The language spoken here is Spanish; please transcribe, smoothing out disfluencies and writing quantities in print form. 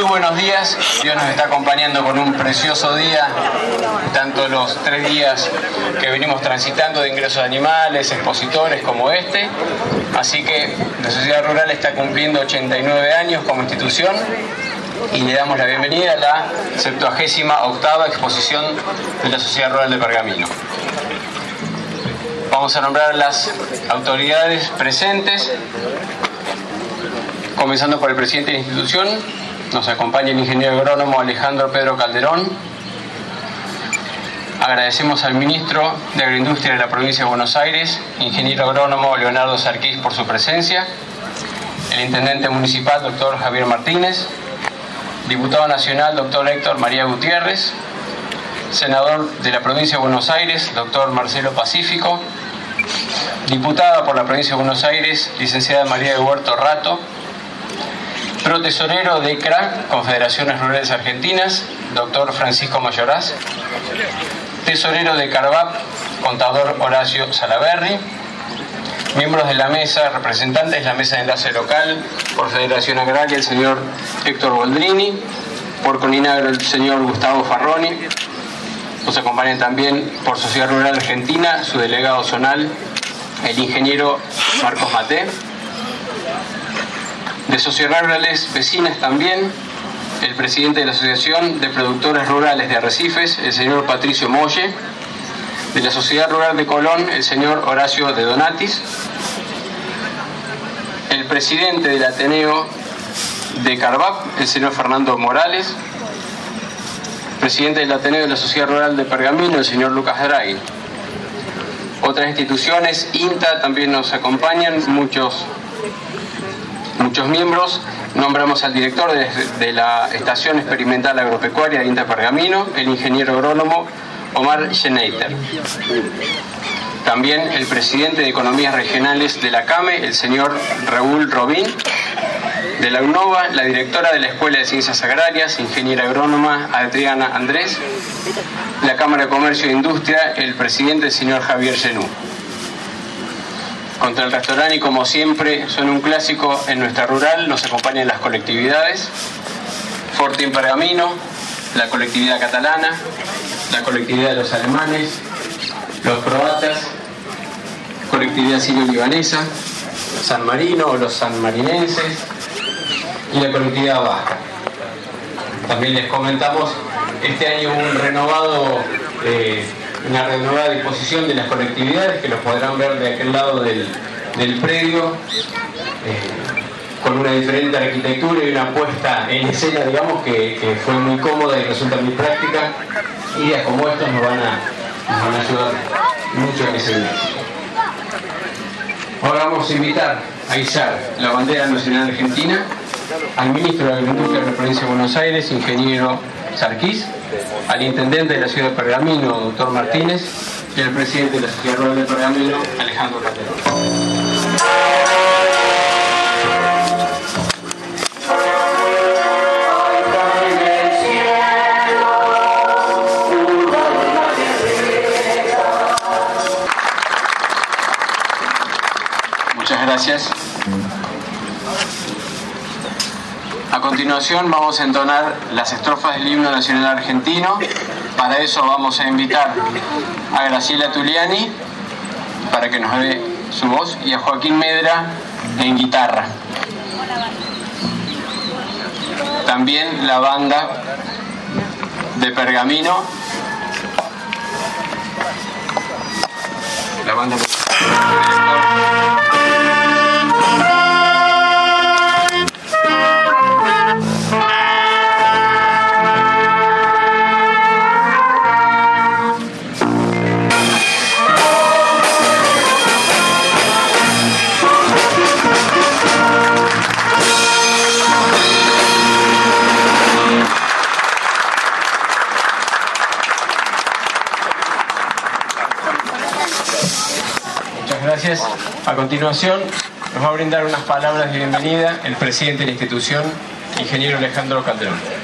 Muy buenos días, Dios nos está acompañando con un precioso día, tanto los 3 días que venimos transitando de ingresos de animales, expositores como este, así que la Sociedad Rural está cumpliendo 89 años como institución y le damos la bienvenida a la 78ª exposición de la Sociedad Rural de Pergamino. Vamos a nombrar a las autoridades presentes, comenzando por el presidente de la institución. Nos acompaña el ingeniero agrónomo Alejandro Pedro Calderón. Agradecemos al ministro de Agroindustria de la provincia de Buenos Aires, ingeniero agrónomo Leonardo Sarquís, por su presencia. El intendente municipal, doctor Javier Martínez. Diputado nacional, doctor Héctor María Gutiérrez. Senador de la provincia de Buenos Aires, doctor Marcelo Pacífico. Diputada por la provincia de Buenos Aires, licenciada María de Huerto Rato. Protesorero de CRA, Confederaciones Rurales Argentinas, doctor Francisco Mayoraz. Tesorero de CARVAP, contador Horacio Salaberry. Miembros de la mesa, representantes de la mesa de enlace local, por Federación Agraria, el señor Héctor Boldrini, por Coninagro, el señor Gustavo Farroni. Nos acompañan también por Sociedad Rural Argentina, su delegado zonal, el ingeniero Marcos Maté. De Sociedades Rurales Vecinas también, el presidente de la Asociación de Productores Rurales de Arrecifes, el señor Patricio Molle. De la Sociedad Rural de Colón, el señor Horacio de Donatis. El presidente del Ateneo de CARVAP, el señor Fernando Morales. Presidente del Ateneo de la Sociedad Rural de Pergamino, el señor Lucas Draghi. Otras instituciones, INTA, también nos acompañan, muchos miembros. Nombramos al director de la Estación Experimental Agropecuaria de INTA Pergamino, el ingeniero agrónomo Omar Schneider. También el presidente de Economías Regionales de la CAME, el señor Raúl Robín. De la UNOVA, la directora de la Escuela de Ciencias Agrarias, ingeniera agrónoma Adriana Andrés. La Cámara de Comercio e Industria, el presidente, el señor Javier Genú. Contra el restaurante, y como siempre son un clásico en nuestra rural, nos acompañan las colectividades: Fortín Pergamino, la colectividad catalana, la colectividad de los alemanes, los croatas, colectividad sirio-libanesa, San Marino o los sanmarinenses y la colectividad vasca. También les comentamos, este año hubo una renovada disposición de las colectividades, que los podrán ver de aquel lado del predio, con una diferente arquitectura y una puesta en escena, digamos, que fue muy cómoda y resulta muy práctica. Ideas como estos nos van a ayudar mucho en ese viaje. Ahora vamos a invitar a izar la bandera nacional argentina al ministro de Agroindustria de la provincia de Buenos Aires, ingeniero Sarquís, al intendente de la ciudad de Pergamino, doctor Martínez, y al presidente de la Sociedad Rural de Pergamino, Alejandro Calderón. Muchas gracias. A continuación vamos a entonar las estrofas del himno nacional argentino. Para eso vamos a invitar a Graciela Tuliani para que nos dé su voz, y a Joaquín Medra en guitarra. También la banda de Pergamino, la banda Gracias. A continuación nos va a brindar unas palabras de bienvenida el presidente de la institución, ingeniero Alejandro Calderón.